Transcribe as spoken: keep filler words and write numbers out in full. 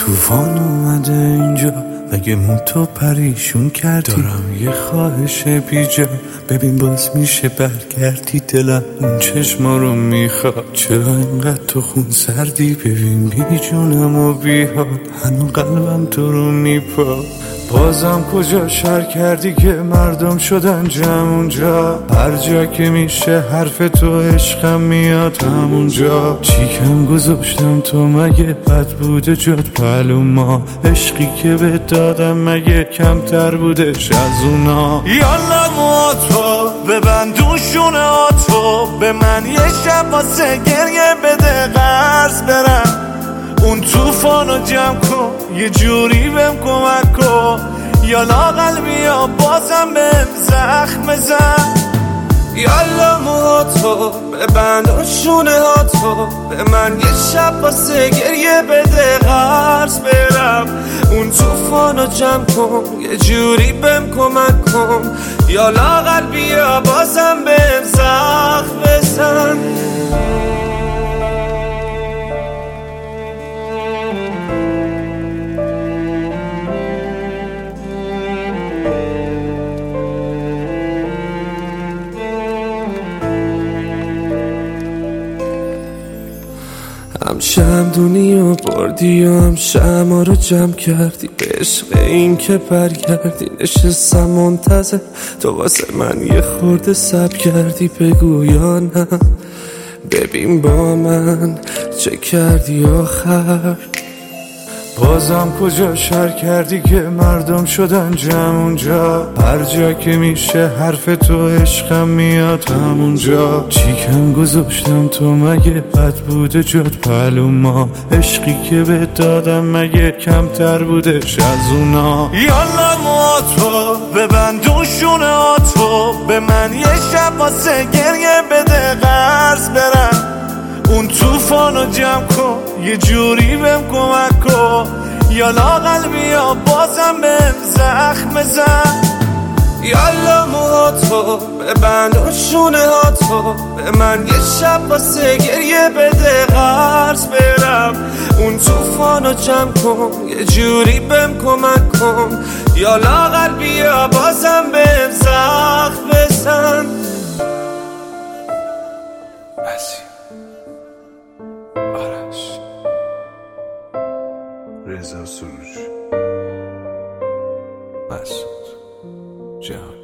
طوفان اومده اینجا، مگه مون تو پریشون کردی؟ دارم یه خواهش بیجا، ببین باز میشه برگردی. دلم اون چشما رو میخواد، چرا اینقدر تو خون سردی؟ ببین بی جونم و بی حال، هنو قلبم تو رو میپا. بازم کجا شر کردی که مردم شدن جمع اونجا؟ هر جا که میشه حرف تو عشقم میاد همونجا. چیکم گذاشتم تو مگه بد بوده جات پلو ما؟ عشقی که به دادم مگه کمتر بودش از اونا؟ یالا موتو ببندوشونه آتو، به من یه شب واسه گریه بده قرض برم. اون توفانو جمع کن یه جوری بهم کمک کن، یالا قلبی یا بازم بهم زخم بزن. یالا موهاتو ببند و شونه هاتو، به من یه شب واسه گریه بده قرض برم. اون توفانو جمع کن یه جوری بهم کمک کن، یالا قلبی یا بازم بهم زخم بزن. هم شمدونی و بردی و هم شما رو جمع کردی، به عشق این که برگردی. نشستم منتظر تو واسه من یه خورده سب کردی، بگو یا نه، ببین با من چه کردی آخر. بازم کجا شر کردی که مردم شدن جمع اونجا؟ هر جا که میشه حرف تو عشقم میاد همونجا. چیکم گذاشتم تو مگه بد بوده جات پلو ما؟ عشقی که به دادم مگه کمتر بودش از اونا؟ یالا موتو ببندوشونه آتو، به من یه شب واسه گریه بده قرض برم. اون توفانو جمع کن یه جوری بهم کمک کن، یالا قلبی یا بازم بهم زخم بزن. یالا موهاتو ببند و شونه هاتو، به من یه شب واسه گریه بده قرض برم. اون توفانو جمع کن یه جوری بهم کمک کن، یالا قلبی یا بازم بهم زخم بزن. بسی آرش رضا سروش مسعود جهان